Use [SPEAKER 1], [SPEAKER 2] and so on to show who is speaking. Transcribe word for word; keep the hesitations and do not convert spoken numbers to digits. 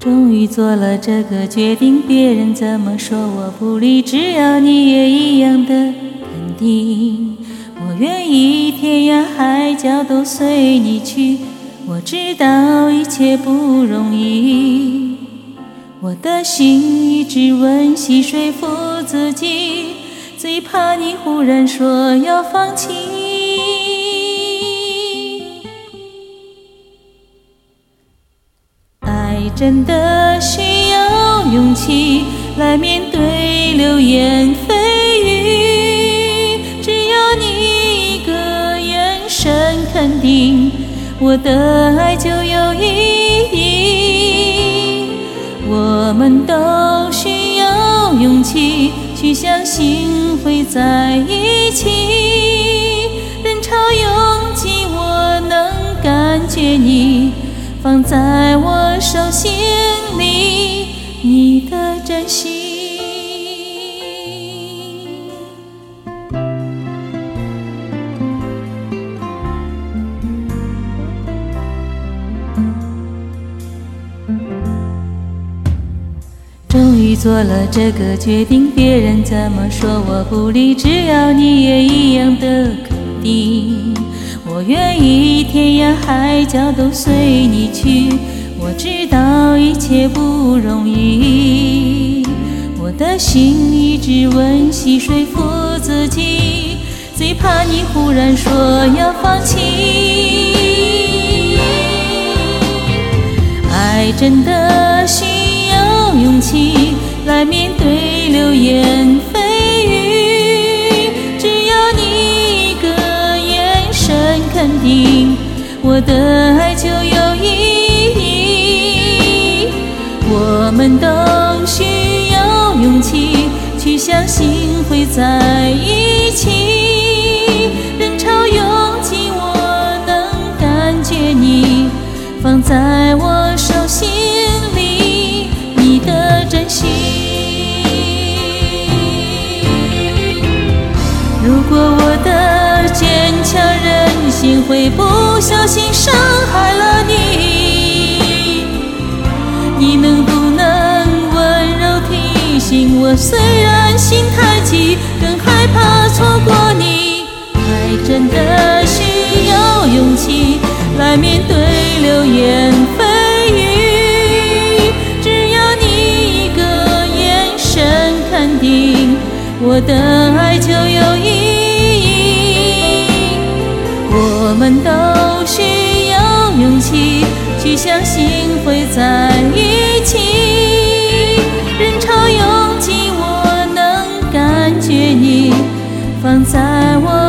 [SPEAKER 1] 终于做了这个决定，别人怎么说我不理，只要你也一样的肯定。我愿意天涯海角都随你去，我知道一切不容易。我的心一直温习说服自己，最怕你忽然说要放弃。爱真的需要勇气来面对流言蜚语，只要你一个眼神肯定，我的爱就有意义。我们都需要勇气去相信会在一起，人潮拥挤我能感觉你放在我手心里，你的真心。终于做了这个决定，别人怎么说我不理，只要你也一样的肯定。我愿意天涯海角都随你去，我知道一切不容易。我的心一直温习说服自己，最怕你忽然说要放弃。爱真的需要勇气来面对流言蜚语，只要你一个眼神肯定，我的爱就有意义。我们都需要勇气去相信会在一起，人潮拥挤我能感觉你放在我手心里，你的真心。如果我的坚强任性会不小心伤害了你，你能不能温柔提醒我，虽然心太急，更害怕错过你。爱真的需要勇气来面对流言蜚语，只要你一个眼神肯定，我的爱就有意义。我们都需要勇气去相信会在一起，人潮拥挤我能感觉你放在我